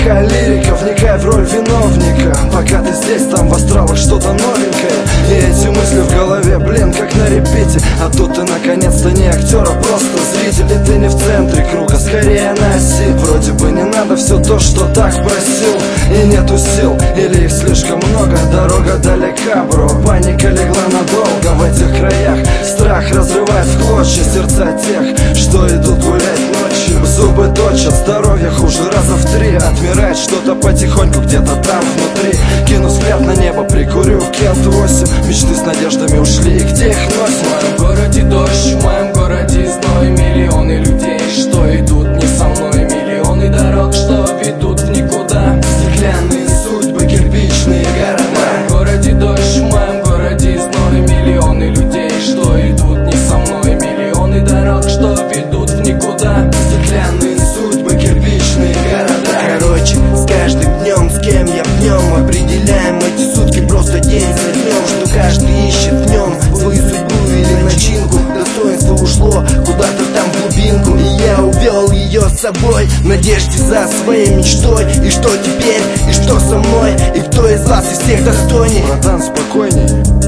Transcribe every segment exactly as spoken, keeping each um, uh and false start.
Пока лирика, вникай в роль виновника. Пока ты здесь, там в астралах что-то новенькое. И эти мысли в голове, блин, как на репите. А тут ты наконец-то не актер, а просто зритель. И ты не в центре круга, скорее на оси. Вроде бы не надо все то, что так просил. И нету сил, или их слишком много. Дорога далека, бро, паника легла надолго. В этих краях страх разрывает в клочья сердца тех, что идут гулять ночью. Зубы точат, здоровье хуже раза в три. Отмирает что-то потихоньку где-то там внутри. Кину взгляд на небо, прикурю Кент восемь. Мечты с надеждами ушли, и где их носят? В моем городе дождь, в моем городе зной. Миллионы людей, что идут не со мной. Миллионы дорог, что ведут в никуда. Стеклянные судьбы, кирпичные города. В моем городе дождь, в моем городе зной. Миллионы людей, что идут не со мной. Миллионы дорог, что ведут в никуда. Стеклянные судьбы, кирпичные города. Короче, с каждым днем, с кем я в нем, определяем эти сутки просто день за днем. Что каждый ищет в нем свою судьбу или начинку. Достоинство ушло куда-то там в глубинку, и я увел ее с собой в надежде за своей мечтой. И что теперь, и что со мной, и кто из вас из всех достойней? Братан, спокойней.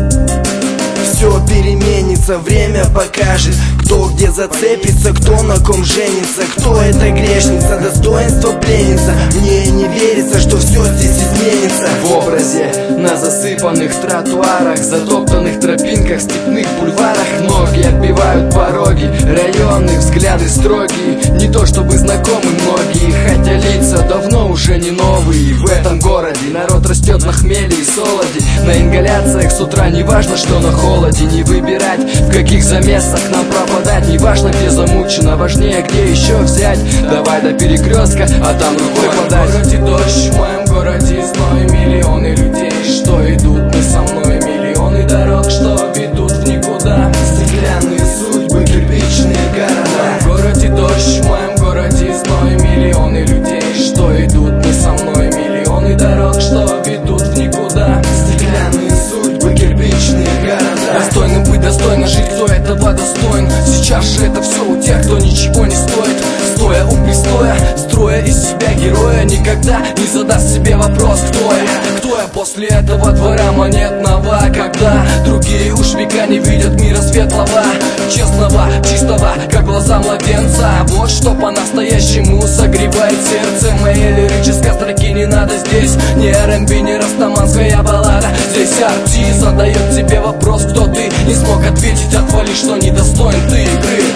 Все переменится, время покажет, кто где зацепится, кто на ком женится, кто эта грешница, достоинство пленница. Мне не верится, что все здесь изменится. В образе на засыпанных тротуарах, затоптанных тропинках, степных бульварах ноги отбивают пороги, районные взгляды строгие, не то чтобы знакомы многие, хотя лица давно уже не новые. В этом городе народ растет на хмеле и солоде, на ингаляциях с утра, не важно, что на холоде. Не выбирать, в каких замесах нам пропадать. Не важно, где замучено, важнее, где еще взять. Давай до перекрестка, а там рукой подать. В моем городе дождь, в моем городе зной. Миллионы людей, что идут не со мной. Миллионы дорог, что ведут в никуда. Стеклянные судьбы, кирпичные города. В моем городе дождь, в моем городе зной. Миллионы людей, что идут не со мной. Миллионы дорог, что ведут в никуда. Стеклянные судьбы, кирпичные города. Достойно быть, достойно жить, кто этого достоин. Сейчас же это все у тех, кто ничего не стоит. Стоя у пристоя, строя из себя героя, никогда не задаст себе вопрос, кто я. Кто я после этого двора монетного, когда другие уж века не видят мира светлого, честного, чистого, как глаза младенца. Вот что по-настоящему согревает сердце. Моей лирической строки не надо здесь ни эр энд би, ни растаманская баллада. Здесь артист задает тебе вопрос, кто ты. Не смог ответить, отвали, что недостоин ты игры.